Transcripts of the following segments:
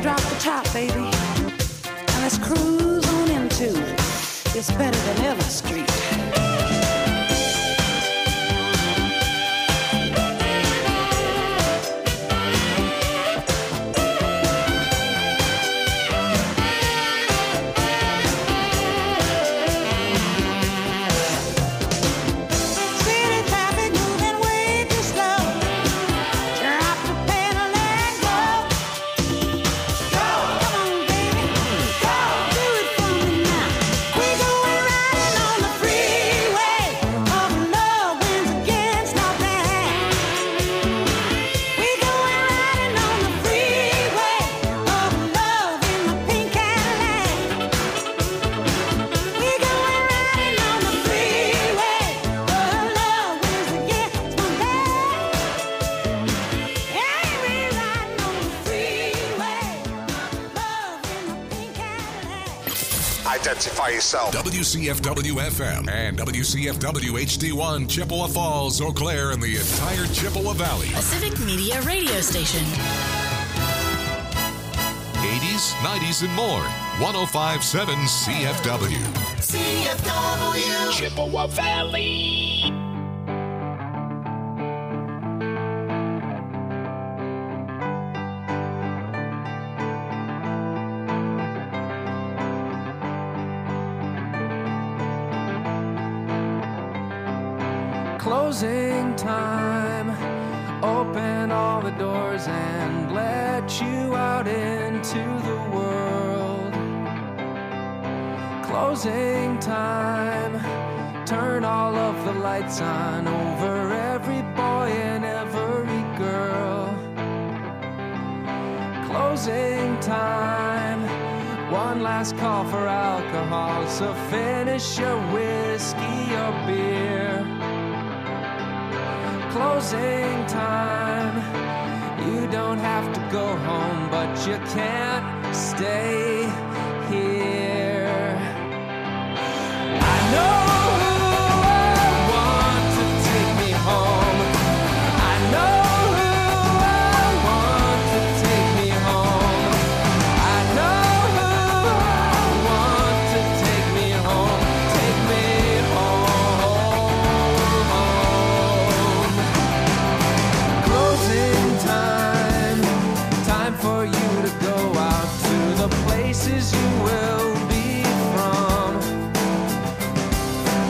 drop the top, baby, and let's cruise on into It's Better Than Ever Street. Identify yourself. WCFW-FM and WCFW-HD1, Chippewa Falls, Eau Claire, and the entire Chippewa Valley. A civic media radio station. 80s, 90s, and more. 105.7 CFW. CFW. Chippewa Valley. Closing time, open all the doors and let you out into the world. Closing time, turn all of the lights on over every boy and every girl. Closing time, one last call for alcohol, so finish your whiskey or beer. Closing time, you don't have to go home, but you can't stay here. I know who I want to take me home. I know who I want to take me home. I know who I want to take me home. Take me home. Closing time, time for you to go out to the places you will be from.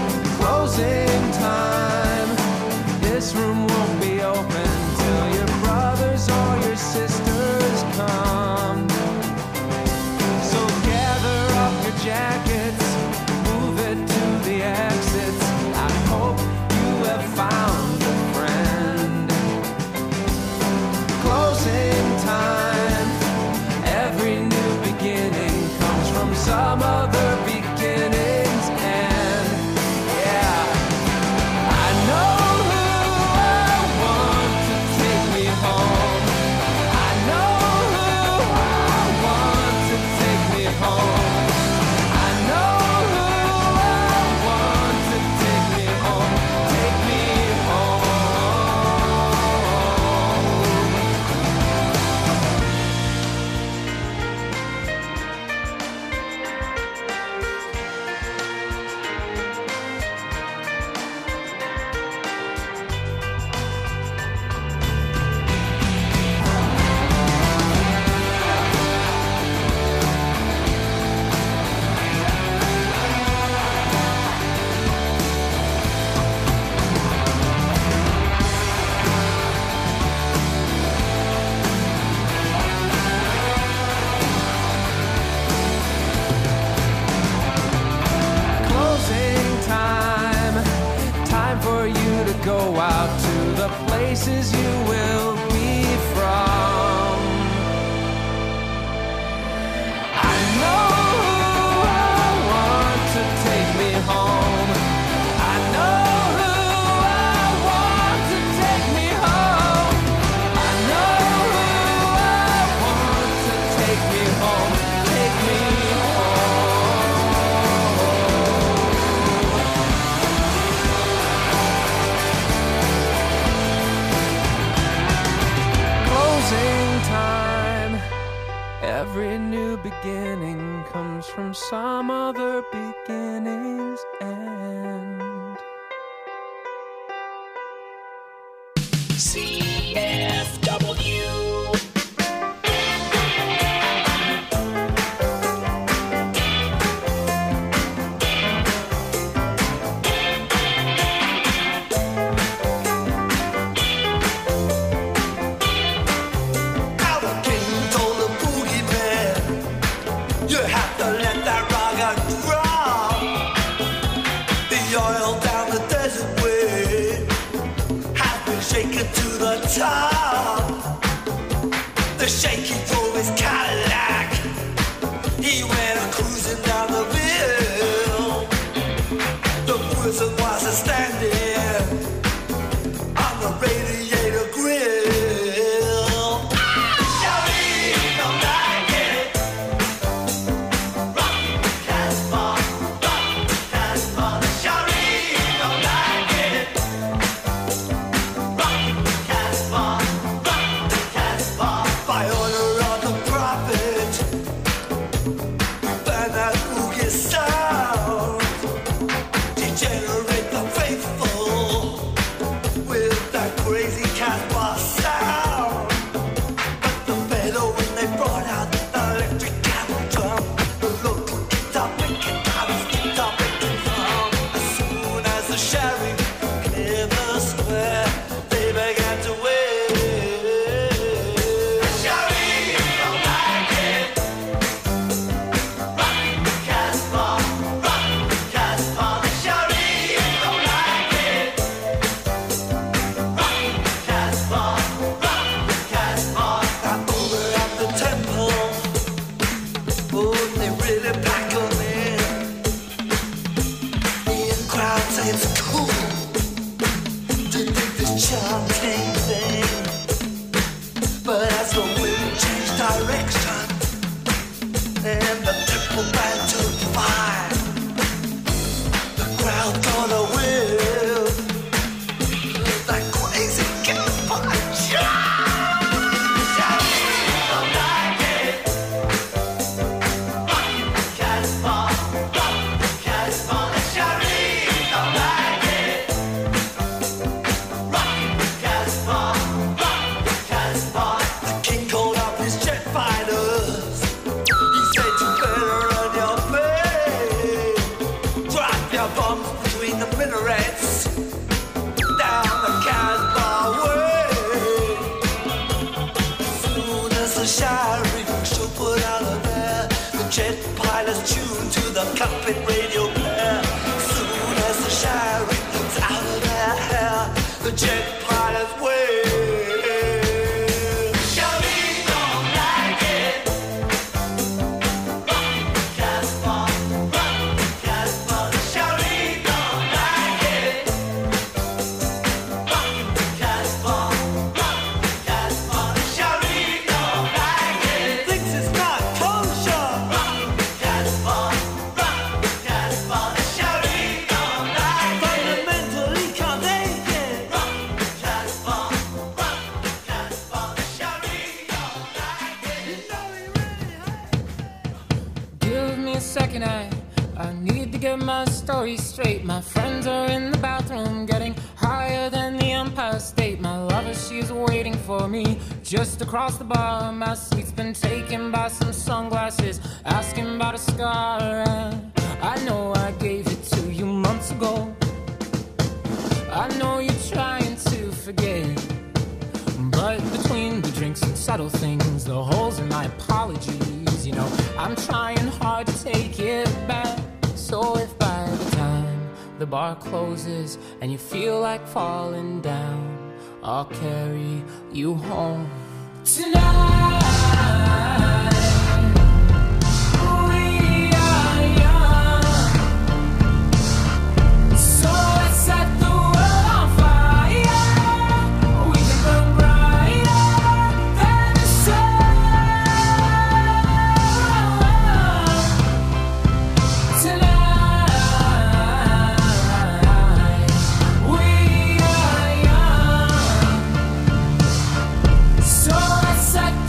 Every new beginning comes from some other beginning's end. CFW. Top. The shaky drove his Cadillac. He went cruising down the hill. The prison was standing on the radiator grill. Shawty don't like it. Rock Casbah, rock Casbah. Shawty don't like it. By order of the prophet, ban that boogie sound. Degenerate the faithful with that crazy Casbah sound. But the better when they brought out the electric camel drum, the local guitar picking guitars, guitar picking drum. As soon as the sheriff cleared the square, they began to wait. Cockpit radio player. Soon as the sheriff's out of their hair, the jet pilots wait. Shawty don't like it. Rock Casbah, rock Casbah. Shawty don't like it. Rock Casbah, rock Casbah. Shawty don't like it. Thinks it's not kosher. Rock Casbah. Second, I need to get my story straight. My friends are in the bathroom getting higher than the Empire State. My lover, she's waiting for me just across the bar. My seat's been taken by some sunglasses, asking about a scar. And I know I gave it to you months ago. I know you're trying to forget, but between the drinks and subtle things, the holes in my apologies, you know, I'm trying hard to take it back. So if by the time the bar closes and you feel like falling down, I'll carry you home tonight. We are young, so let's set the world on fire. We can burn brighter than the sun. Tonight, we are young, so let's set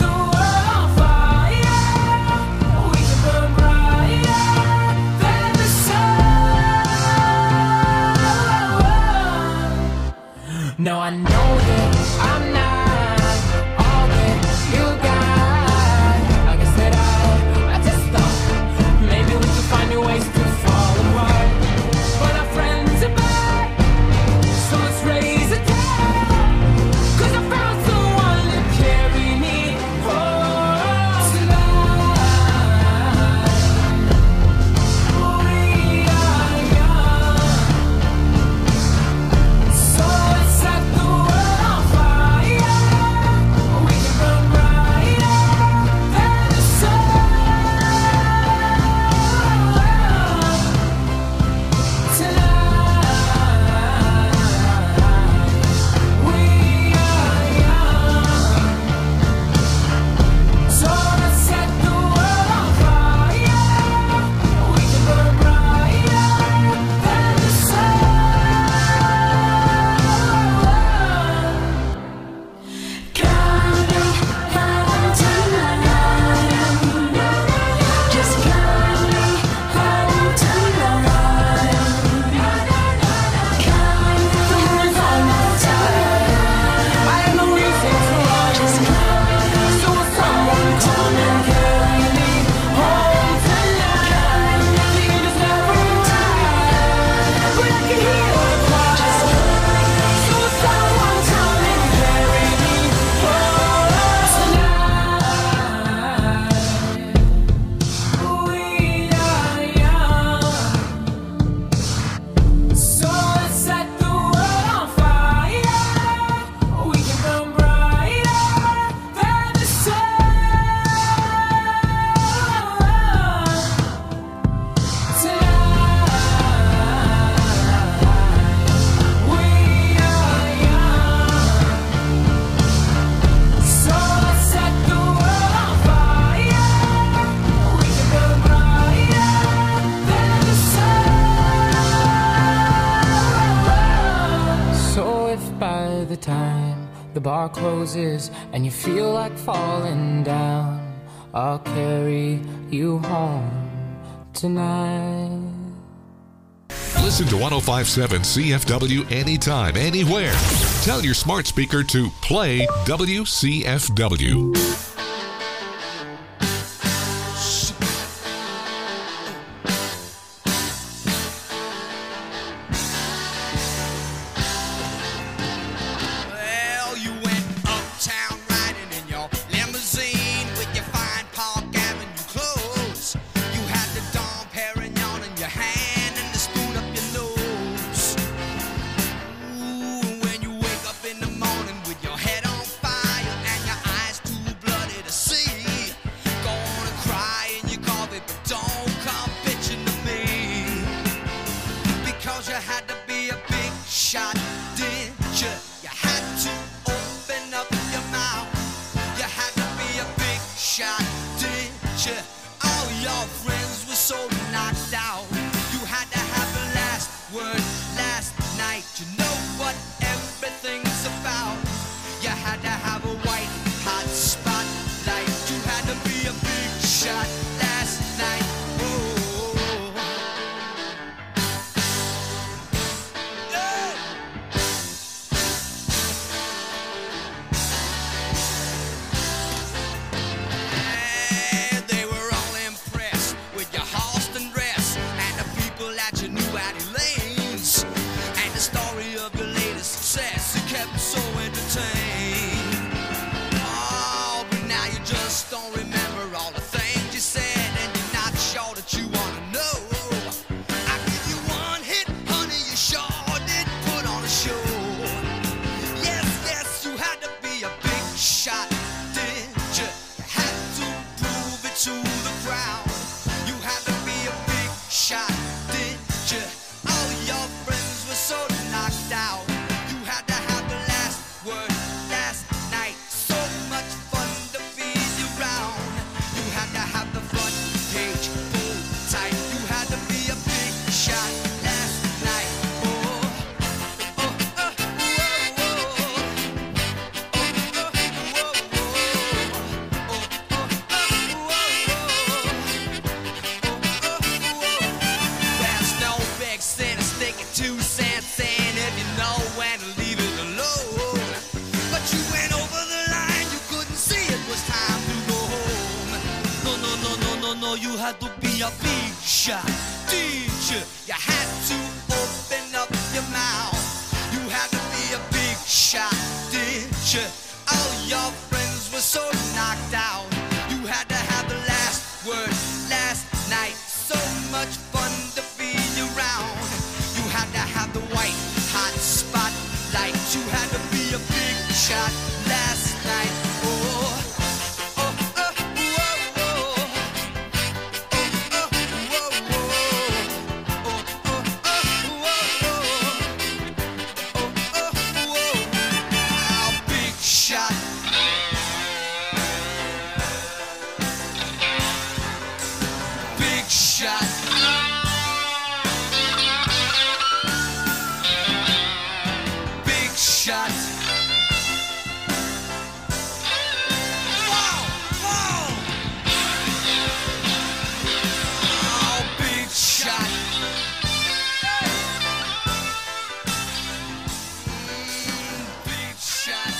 bar closes and you feel like falling down, I'll carry you home tonight. Listen to 1057 CFW anytime, anywhere. Tell your smart speaker to play WCFW. Well, you went uptown riding in your limousine with your fine Park Avenue clothes. You had the Dom Perignon in your hand and the spoon up your nose. Ooh, when you wake up in the morning with your head on fire and your eyes too bloody to see, gonna cry in your coffee, but don't come bitching to me, because you had to be a big shot, didn't you? You had to open up your mouth. You had to be a big shot, didn't you? All your friends were so knocked out. You had to have the last word last night. You know what everything's about. You had to have a white hot spotlight. You had to be a big shot last night. Whoa. Yeah. And they were all impressed with your Halston dress and the people at your new Addie Lanes and the story of your latest success. It kept them so entertained. Oh, but now you just don't remember all the things you said, and you're not sure that you want to know. I give you one hit, honey, you sure did put on a show. Yes, yes, you had to be a big shot, didn't you? You had to prove it to the crowd. You had to be a big shot, didn't you? All your friends were so knocked out. You had to have the last word last night. So much fun to be around. You had to have the front page pulled tight. You had to be a big shot last night. Oh, oh, oh, oh, there's no big sin in sticking 2 cents in if you know when to leave it alone. But you went over the line, you couldn't see it was time to go home. No, no, no, no, no, no, you had to be a big shot, didn't you? You had to open up your mouth. You had to be a big shot, didn't you? All your friends were so knocked out. You had to have the last word last night. So much fun to be around. You had to have the white hot spotlight. You had to be a big shot last night. Oh, oh, oh, oh, oh, oh, oh, oh, big shot. Big shot. Big shot. Wow, wow. Oh, big shot. Big shot.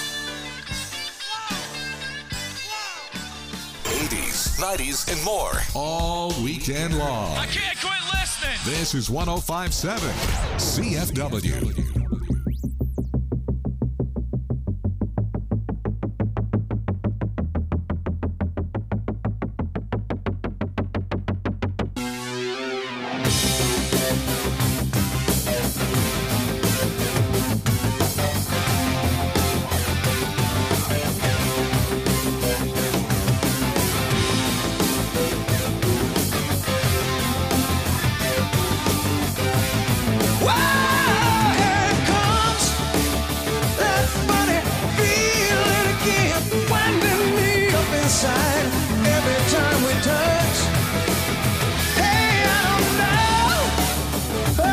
Wow, wow. 80s, 90s, and more. All weekend long. I can't quit listening. This is 1057 CFW.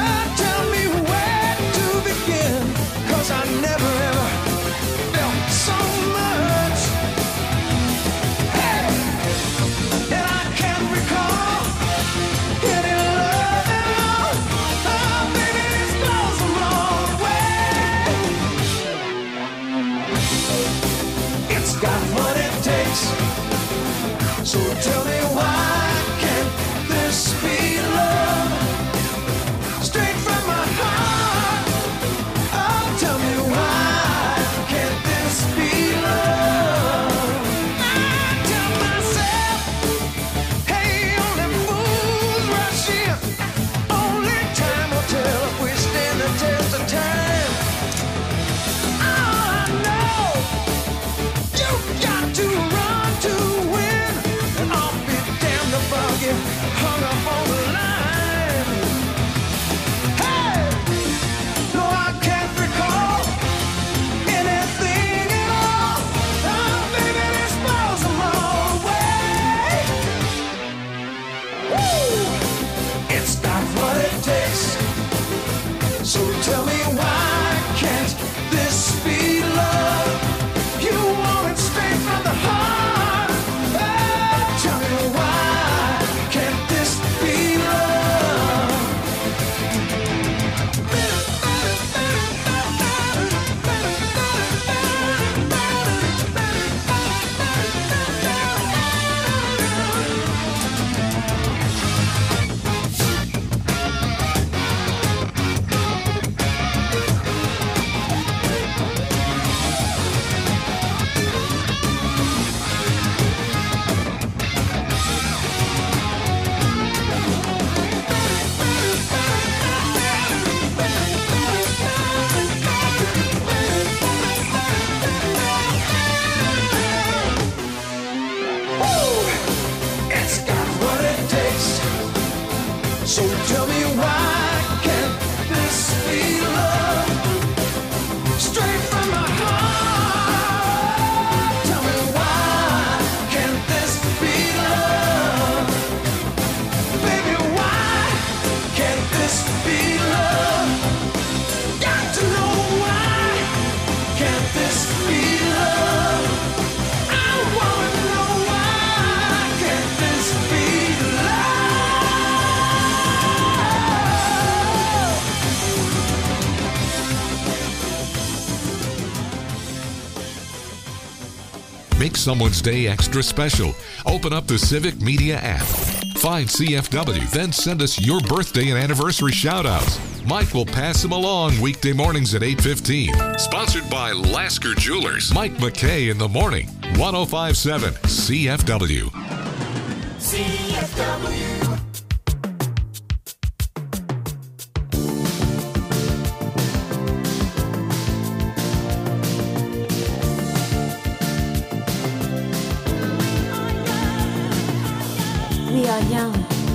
Never ever felt so someone's day extra special, open up the Civic Media app. Find CFW, then send us your birthday and anniversary shout-outs. Mike will pass them along weekday mornings at 8:15. Sponsored by Lasker Jewelers. Mike McKay in the morning. 105.7 CFW. CFW. We are young,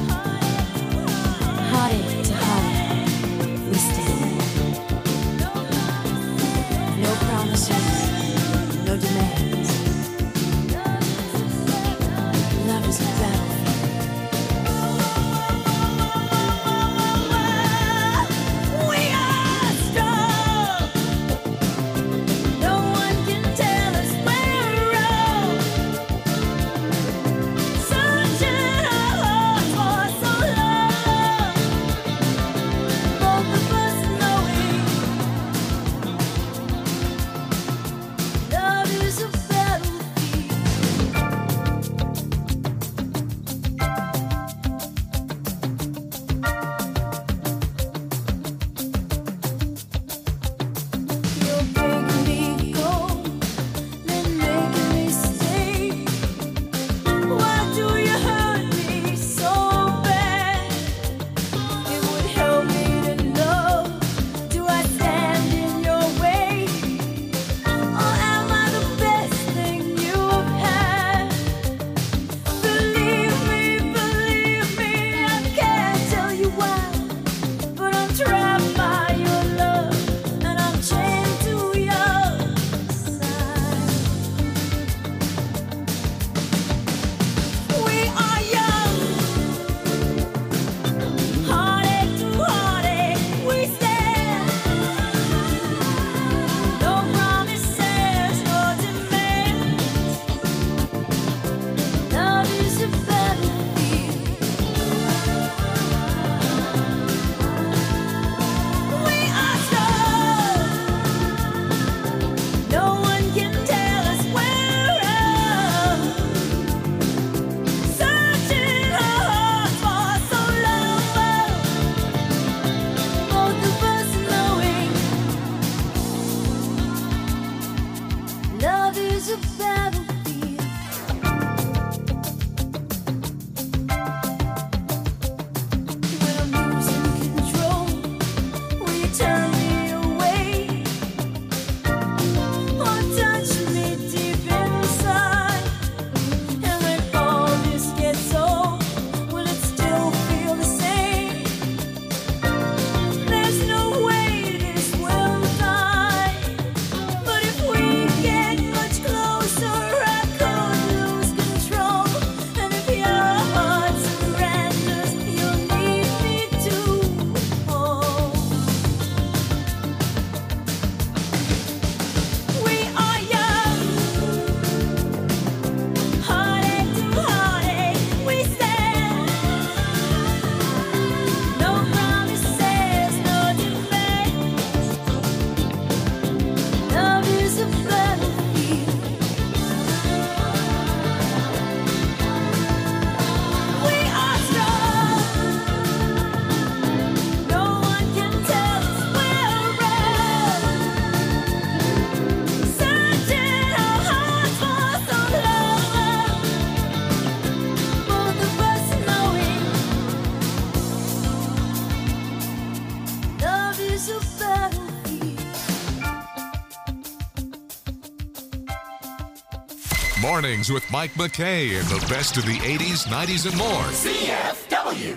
heartache to heartache, we stand. No promises, no demands. Love is a battlefield. We are strong. No one can tell us we're wrong. Searching our hearts for so long. Both of us knowing love is a battlefield. You're breaking me cold, then making me stay. Why do you hurt me so bad? It would help me to know. Do I stand in your way? Or am I the best thing you've had? Believe me, I can't tell you why. But I'm trapped by your love, and I'm chained to your side. We are young, heartache to heartache, we stand. No promises, no demands. Love is a battlefield. We are strong. No one can tell us we're wrong. Searching our hearts for so long. Both of us knowing love is a battlefield. When I'm losing control, will you turn me away? Or touch me deep inside? And when all this gets old, will it still feel the same? There's no way this will die. But if we get much closer, I could lose control. And if your heart surrenders, you'll need me to hold. We are young, heartache to heartache, we stand. No promises, no demands. Love is a battlefield. We are strong. No one can tell us we're wrong. Searching our hearts for so long. Both of us knowing love is a battlefield. Mornings with Mike McKay and the best of the 80s, 90s, and more. CFW.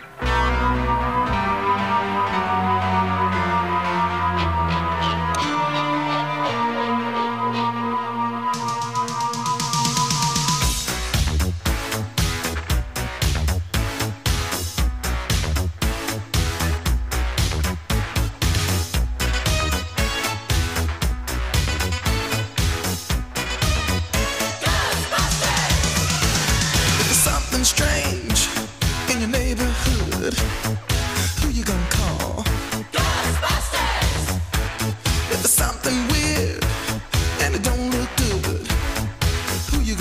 If there's something strange in your neighborhood, who you gonna call? Ghostbusters! If there's something weird and it don't look good, who you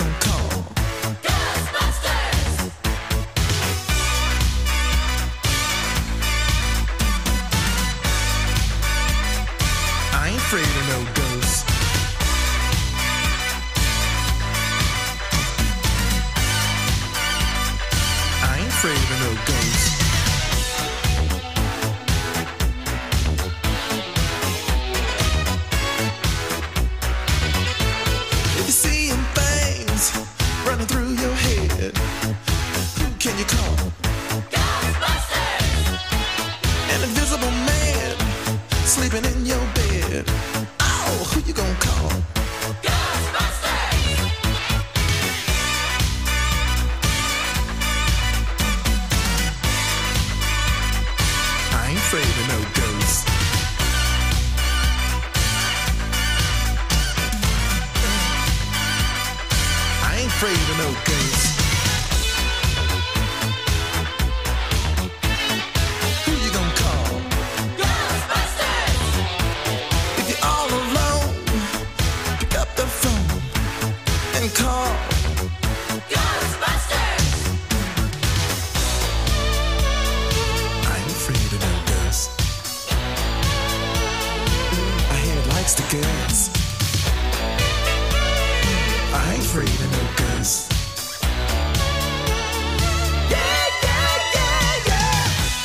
afraid of no ghosts. If you're seeing things running through your head, who can you call? Ghostbusters! An invisible man sleeping in your bed. Oh, who you gonna call? Ghostbusters! I ain't afraid of no ghosts. I ain't afraid of no ghosts. Who you gonna call? Ghostbusters! If you're all alone, pick up the phone and call Ghostbusters! I ain't afraid of no ghosts. My head likes the gas. I ain't afraid of no ghosts. Yeah, yeah, yeah, yeah.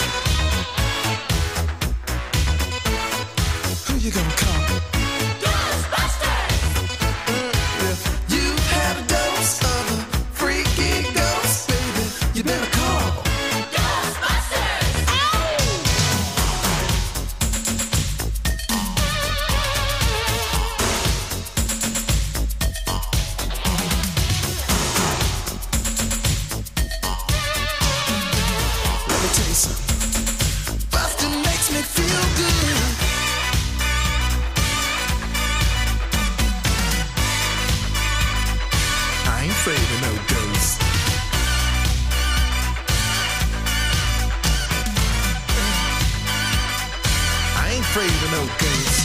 Who you gonna call? Ghostbusters! If you've had a dose of a freaky ghost, baby, you better call Ghostbusters! Let me tell you something. Bustin' makes me feel good. I ain't afraid of no ghosts. I ain't afraid of no ghosts.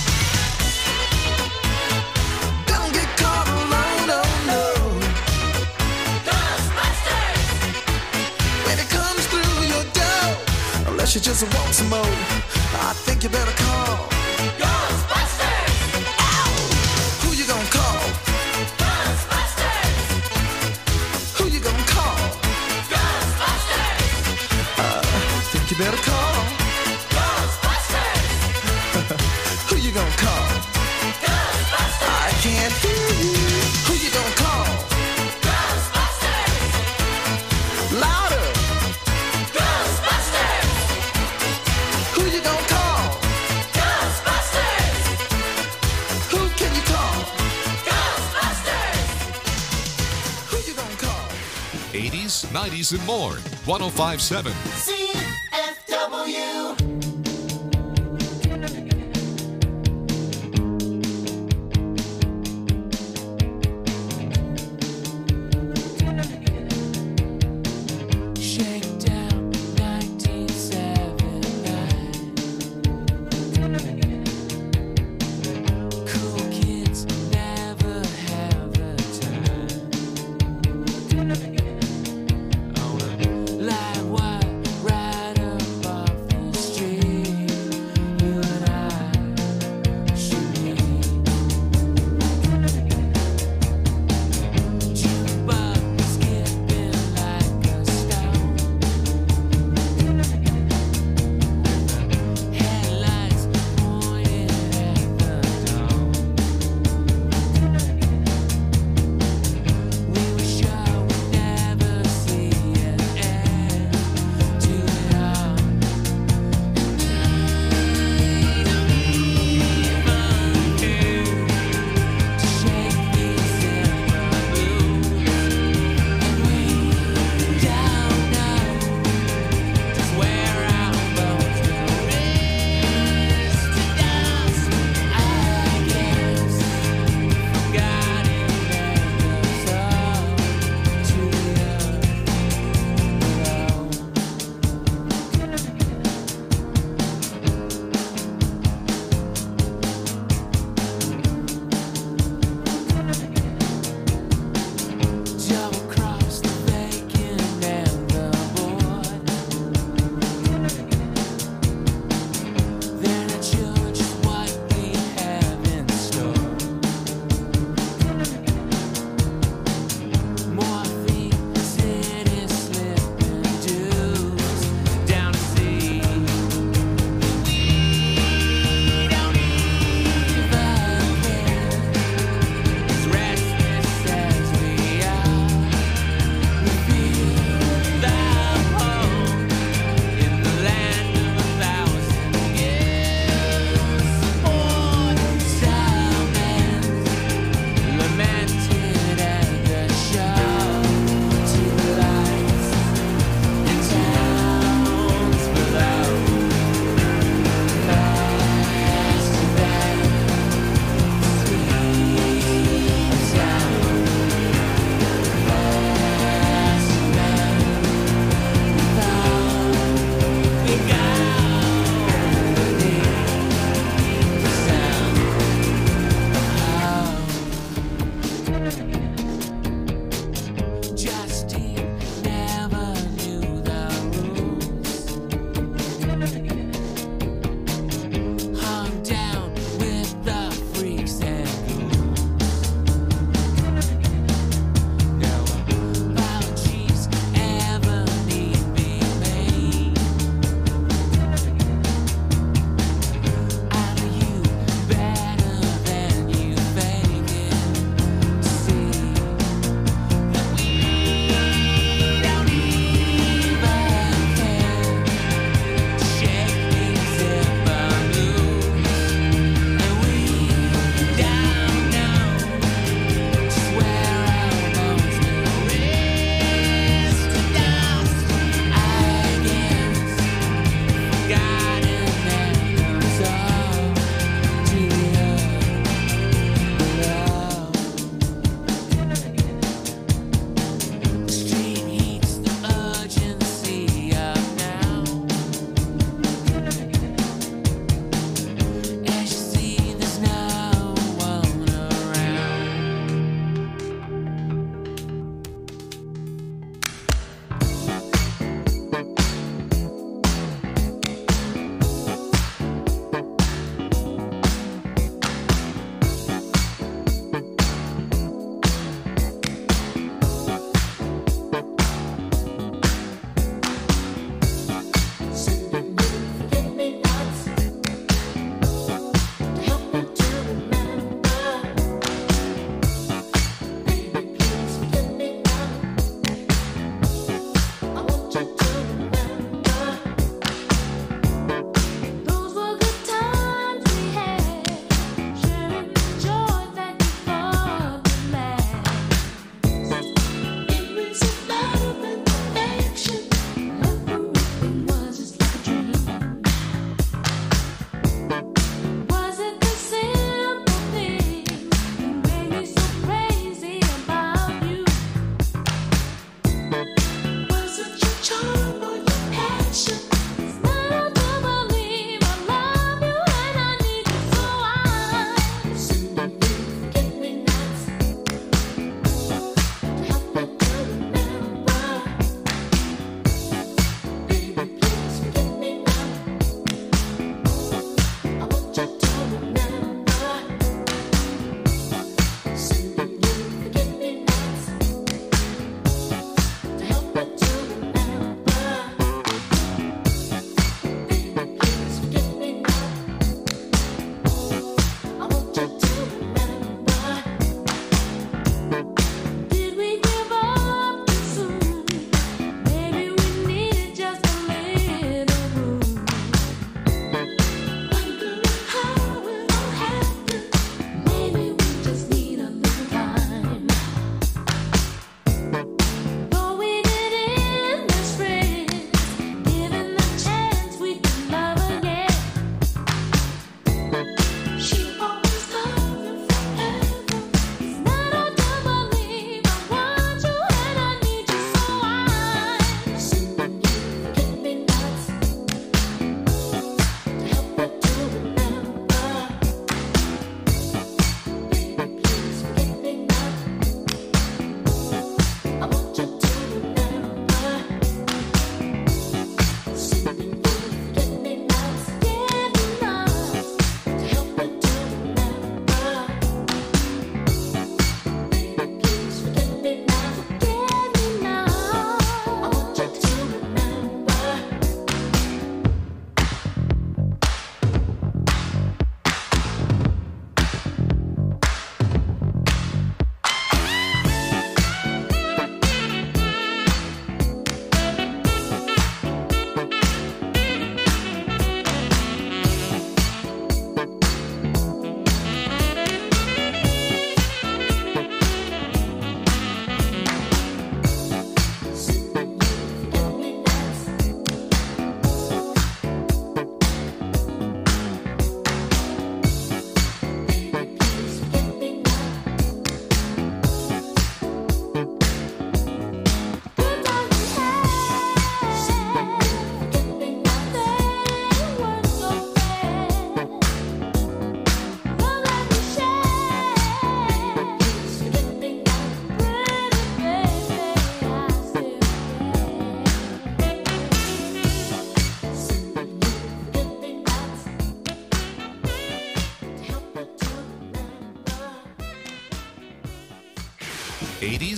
Don't get caught alone, oh no. Ghostbusters! When it comes through your door, unless you just want some more, I think you better call Ghostbusters! Ow! Who you gonna call? Ghostbusters! Who you gonna call? Ghostbusters! Think you better call Ghostbusters! Who you gonna call? Ghostbusters! I can't hear you. Who you gonna call? Ghostbusters! Louder! Ghostbusters! Who you gonna call? Ghostbusters! Who can you call? Ghostbusters! Who you gonna call? 80s, 90s, and more. 1057. CFW. Shakedown 1979. Cool kids never have a time. On a light wire right up off the street.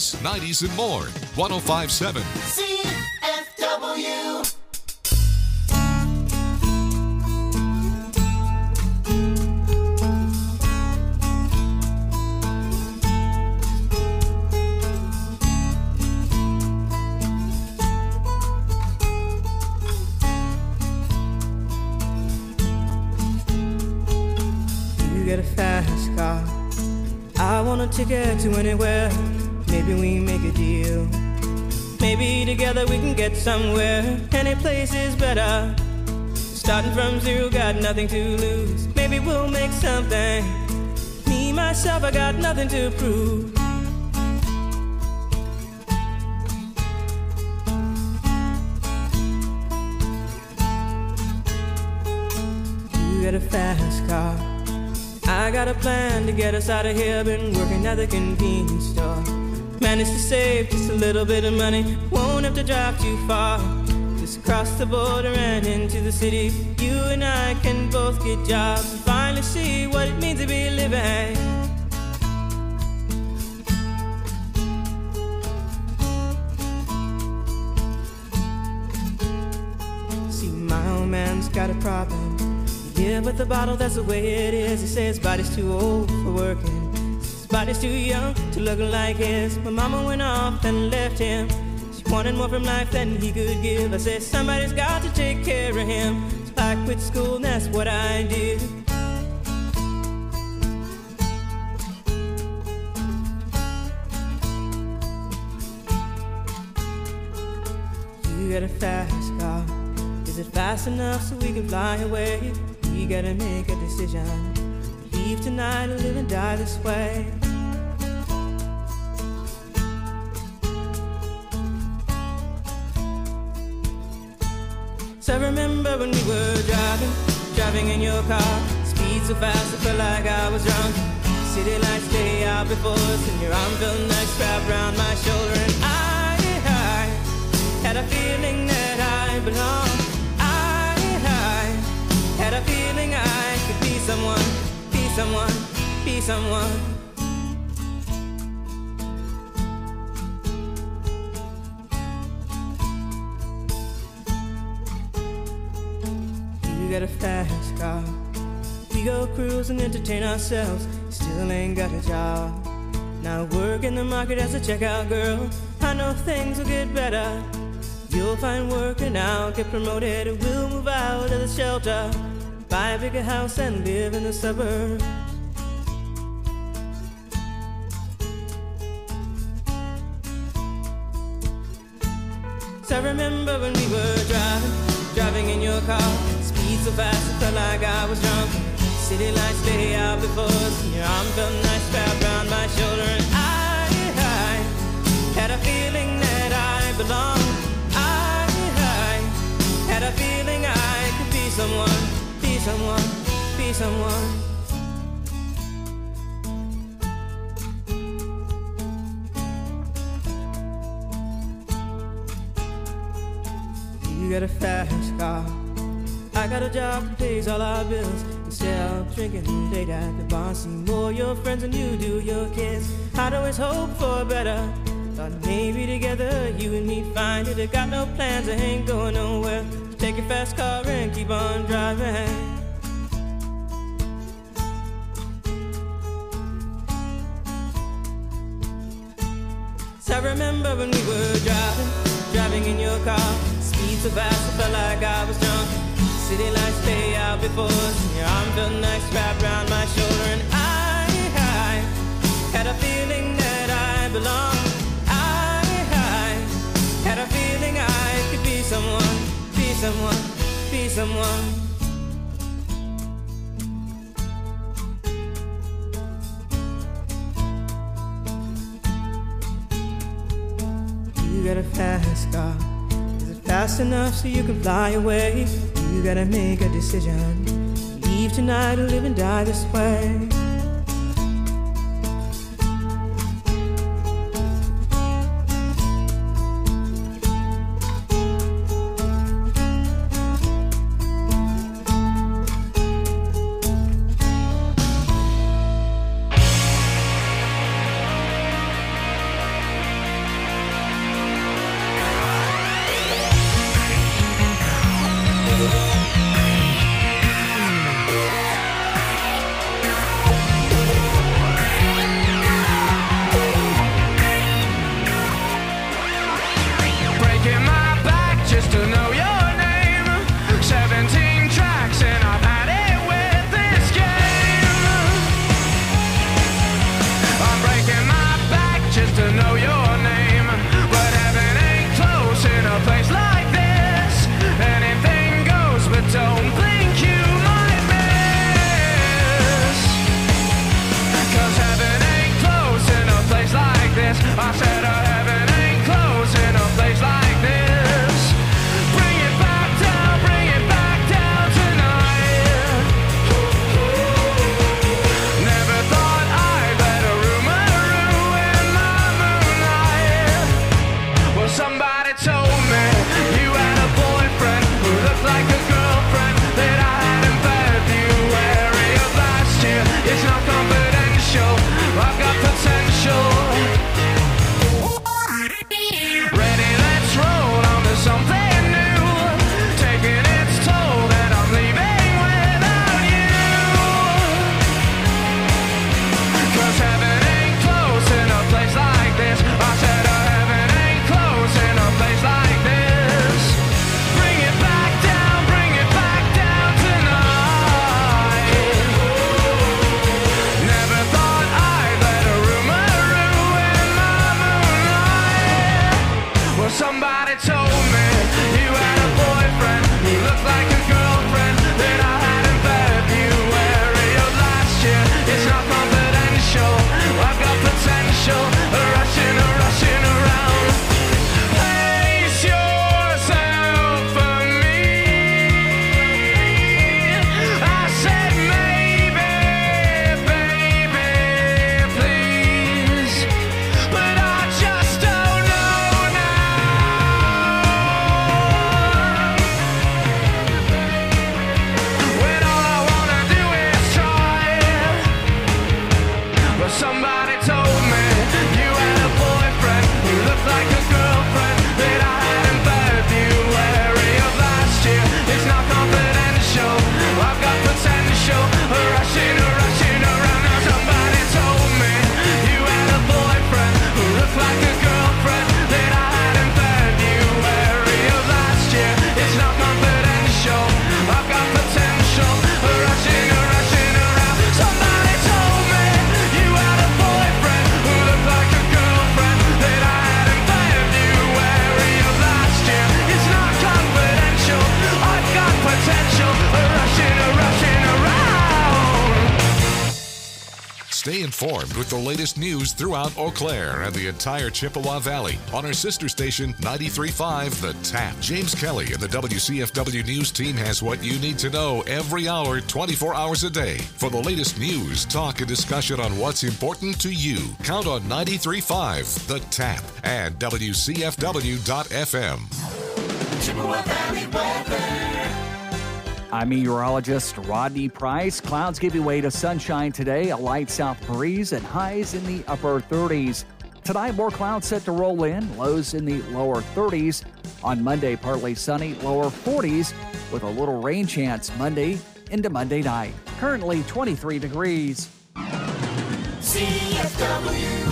blues, 90s, and more. 105.7. CFW. Get a fast car. I want a ticket to anywhere. Maybe we make a deal. Maybe together we can get somewhere. Any place is better. Starting from zero, got nothing to lose. Maybe we'll make something. Me, myself, I got nothing to prove. You get a fast car. I got a plan to get us out of here. Been working at the convenience store. Managed to save just a little bit of money. Won't have to drive too far. Just across the border and into the city. You and I can both get jobs and finally see what it means to be living. See, my old man's got a problem. Yeah, but the bottle, that's the way it is. He says his body's too old for working. His body's too young to look like his. My mama went off and left him. She wanted more from life than he could give. I said, somebody's got to take care of him. So I quit school and that's what I did. You got a fast car. Is it fast enough so we can fly away? We gotta make a decision. Leave tonight or live and die this way. So I remember when we were driving in your car. Speed so fast I felt like I was drunk. City lights lay out before us, and your arm felt nice wrapped around my shoulder. And I had a feeling that I belonged. Had a feeling I could be someone, be someone, be someone. You got a fast car. We go cruise and entertain ourselves. Still ain't got a job. Now work in the market as a checkout girl. I know things will get better. You'll find work and I'll get promoted. We'll move out of the shelter, buy a bigger house and live in the suburbs. So I remember when we were driving in your car. Speed so fast it felt like I was drunk. City lights lay out before us, and your arm felt nice wrapped around my shoulder. And I had a feeling that I belonged. Had a feeling I could be someone, be someone, be someone. You got a fast car. I got a job that pays all our bills. Instead of drinking late at the bar, see more your friends than you do your kids. I'd always hope for better. Thought maybe together you and me find it. I got no plans, I ain't going nowhere. Take your fast car and keep on driving. So I remember when we were driving in your car. Speed so fast I felt like I was drunk. City lights lay out before us, and your arm felt nice wrapped around my shoulder. And I had a feeling that I belonged. I had a feeling I could be someone, be someone, be someone. You got a fast car. Is it fast enough so you can fly away? You gotta make a decision. Leave tonight or live and die this way. to know your name. 17 tracks and I've had it with this game. I'm breaking my back just to know your name. But heaven ain't close in a place like this. Anything goes, but don't blink, you might miss. 'Cause heaven ain't close in a place like this. I said heaven ain't close in a place like this. Bring it back down tonight. Never thought I'd let a rumor ruin my moonlight. Well, somebody told me you had a boyfriend who looked like a girlfriend that I had in February of last year. It's not confidential, I've got potential. Ready, let's roll on to something new. Taking its toll that I'm leaving without you. 'Cause heaven ain't close in a place like this. I said heaven ain't close in a place like this. Bring it back down tonight. Never thought I'd let a rumor ruin my moonlight. Well, somebody told me you had a boyfriend who looked like a girlfriend that I had in February of last year. It's not confidential, I've got potential. Rushing around. Place yourself for me. I said maybe, baby, please. But I just don't know now. When all I wanna do is try. But somebody told me you had a boyfriend who looked like a girlfriend that I had in February of last year. It's not confidential, I've got potential. Rushing around. Now somebody told me you had a boyfriend who looked like a girlfriend that I had in February of last year. It's not confidential, I've got potential. Rushing around. Somebody told me you had a boyfriend who looked like a girlfriend that I had in February of last year. It's not confidential, I've got potential. Rushing around. Stay informed with the latest news throughout Eau Claire and the entire Chippewa Valley on our sister station 93.5 The Tap. James Kelly and the WCFW News team has what you need to know every hour, 24 hours a day. For the latest news, talk, and discussion on what's important to you, count on 93.5 The Tap and WCFW.FM. Chippewa Valley weather. I'm meteorologist Rodney Price. Clouds giving way to sunshine today, a light south breeze, and highs in the upper 30s. Tonight, more clouds set to roll in, lows in the lower 30s. On Monday, partly sunny, lower 40s, with a little rain chance Monday into Monday night. Currently 23 degrees. CFW.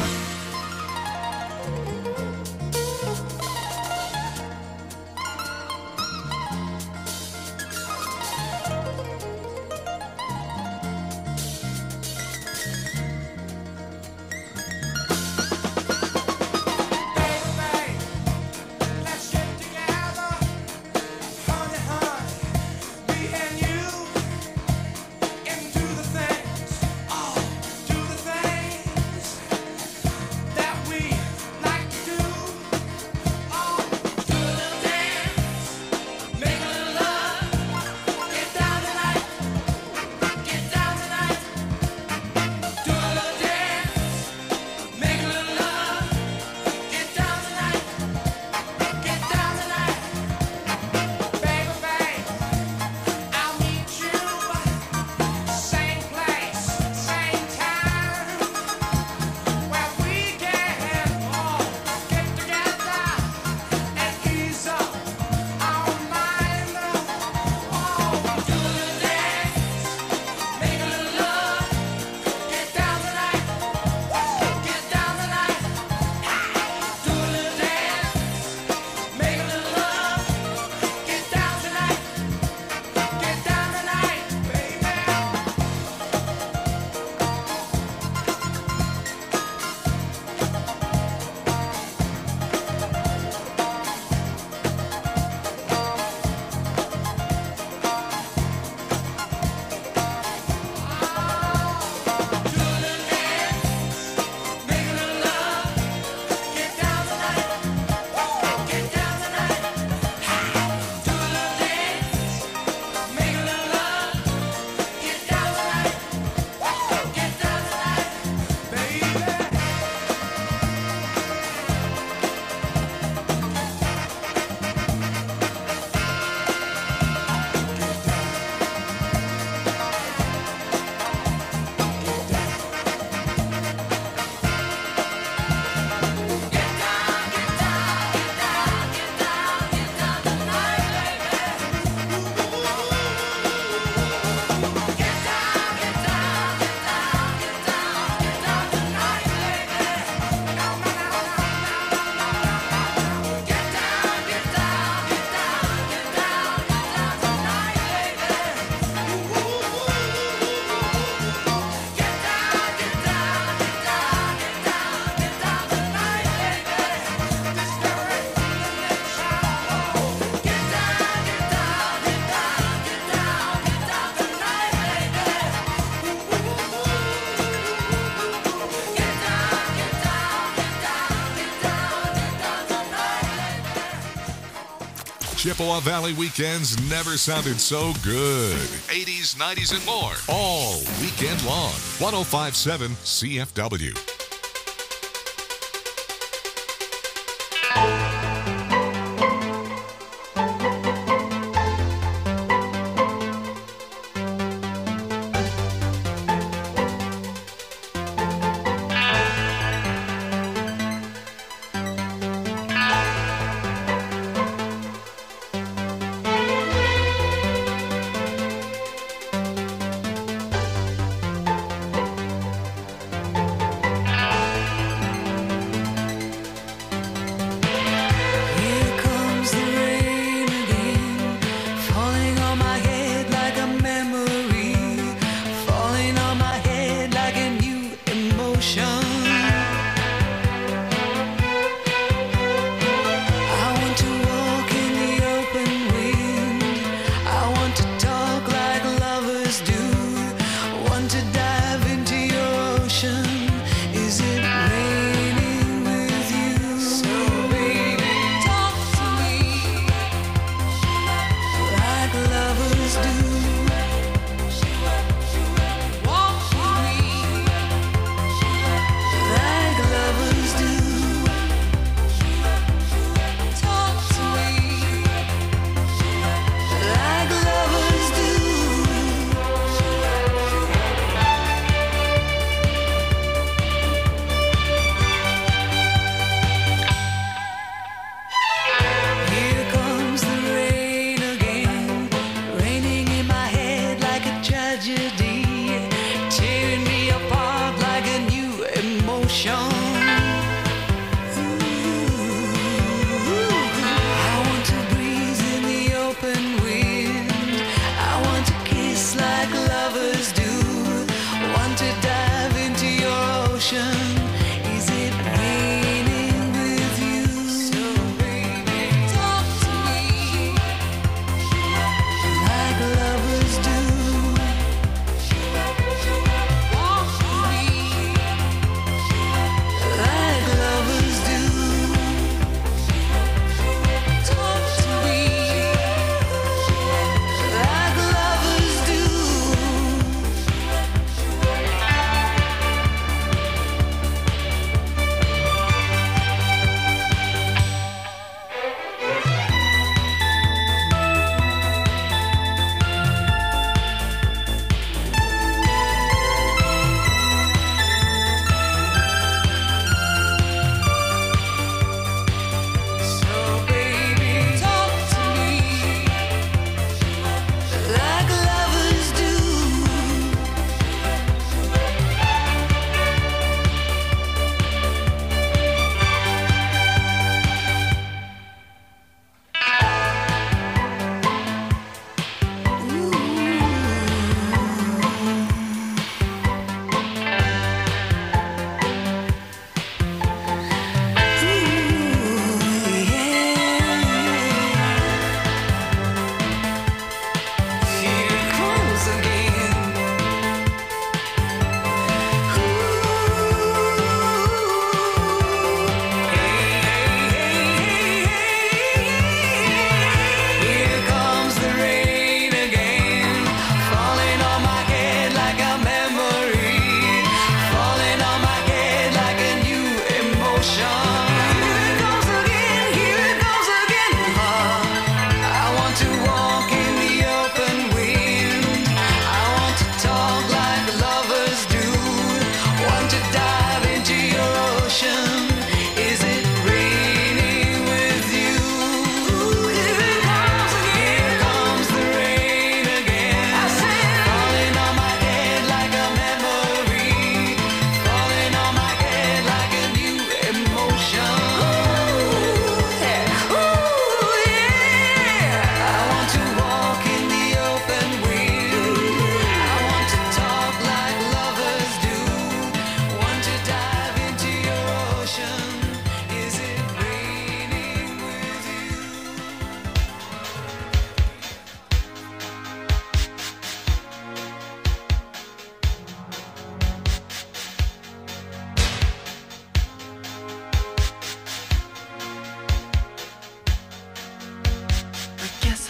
Chippewa Valley weekends never sounded so good. 80s, 90s, and more. All weekend long. 105.7 CFW.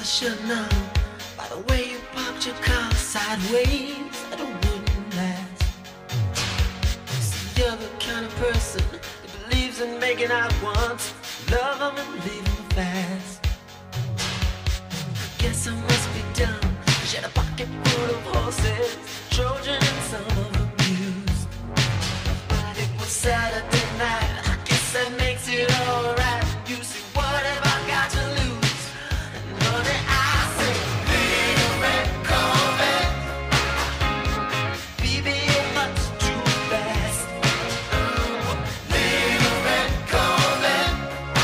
I should know by the way you parked your car sideways that it wouldn't last. See, you're the kind of person that believes in making out once, love them and leave them fast. Guess I must be dumb. She had a pocket full of horses, Trojan and some of them used. But it was Saturday night, I guess that makes it alright. You see, what have I got to lose? And honey, I say, little red Corvette, baby, you're much too fast. Little red Corvette,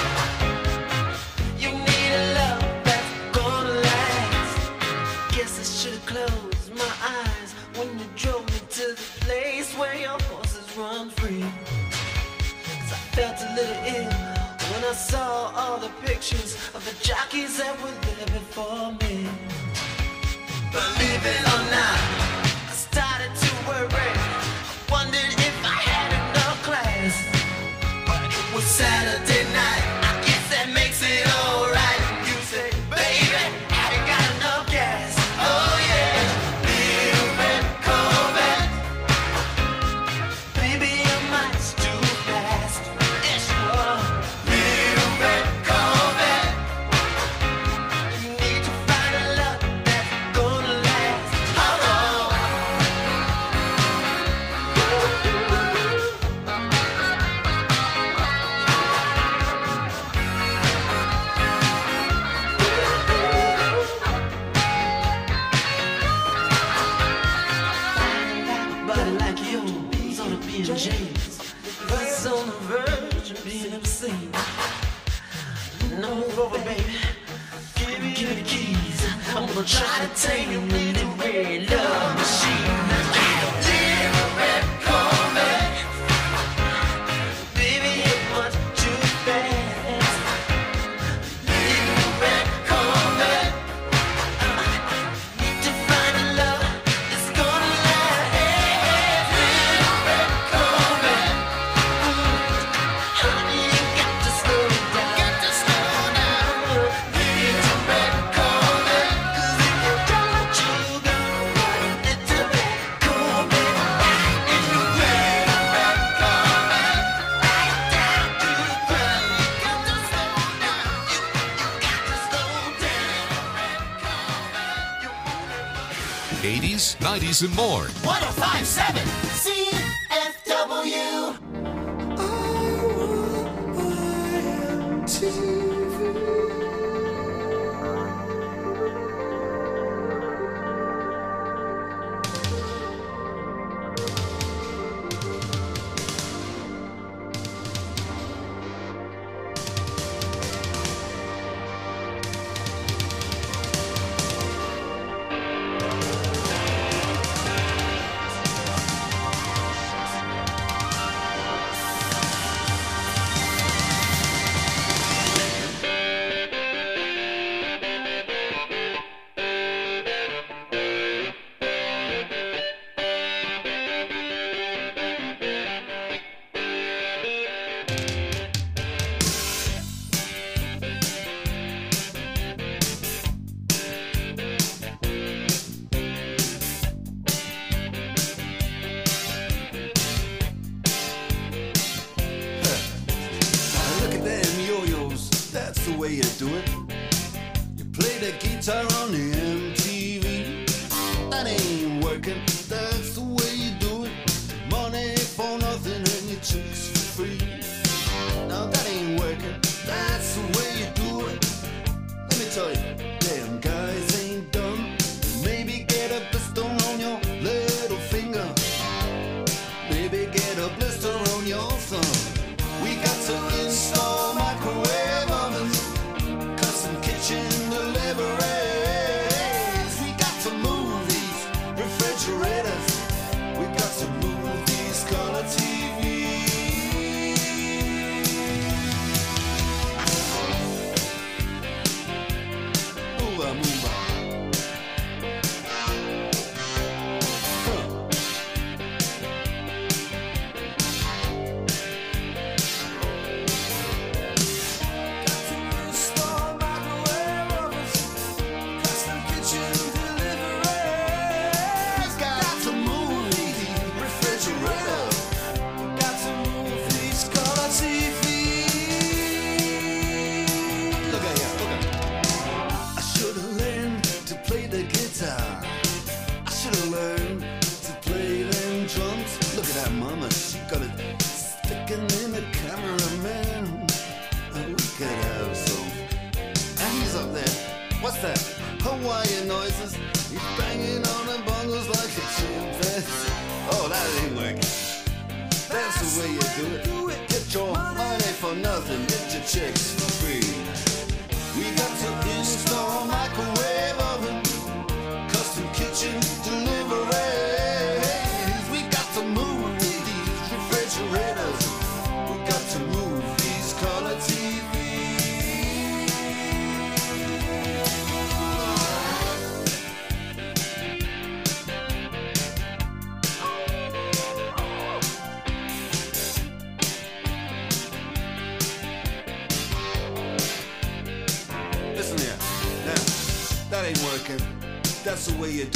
you need a love that's gonna last. Guess I should've closed my eyes when you drove me to the place where your horses run free. 'Cause I felt a little ill when I saw all the pictures of the jockeys that were there before me. Believe it or not, I started to worry. I wondered if I had enough class. But it was Saturday night, I guess that makes it alright. You say, baby, I ain't got enough gas. Oh yeah, little red Corvette, baby, you're much too fast. Yes, you are. Little red Corvette, you need to find a love that's gonna last. Oh, body like yours ought to be in James. It's on the verge of being obscene. Now move over, baby. Give me the keys. I'm gonna try to tame your little red love machine. Little red Corvette, baby, you're much too fast. Little red Corvette, need to find a love that's gonna last. Little red Corvette, honey, you got to slow down. Little red Corvette, 'cause if you don't, you gonna run. Little red Corvette, in the red Corvette, right down to the ground. You got to slow down. You got to slow down. 80s, 90s, and more. 1057 CFW. Look at them yo-yos, that's the way you do it. You play the guitar on the MTV. That ain't working, that's the way you do it. Money for nothing and your chicks for free. Now that ain't working, that's the way you do it. Let me tell you, damn guys ain't dumb. Maybe get a blister on your little finger. Maybe get a blister on your thumb. We got to install microwave ovens, custom kitchen deliveries. We got to move these refrigerators. We got to move these color TVs. What's that? Hawaiian noises. He's banging on the bongos like a chimpanzee. Oh, that ain't working. That's the way you do it. Get your money for nothing. Get your chicks for free. We got to install a microwave oven, custom kitchen deliveries. We got to move these refrigerators. We got to move these color TVs. Listen here, now, that ain't working. That's the way you do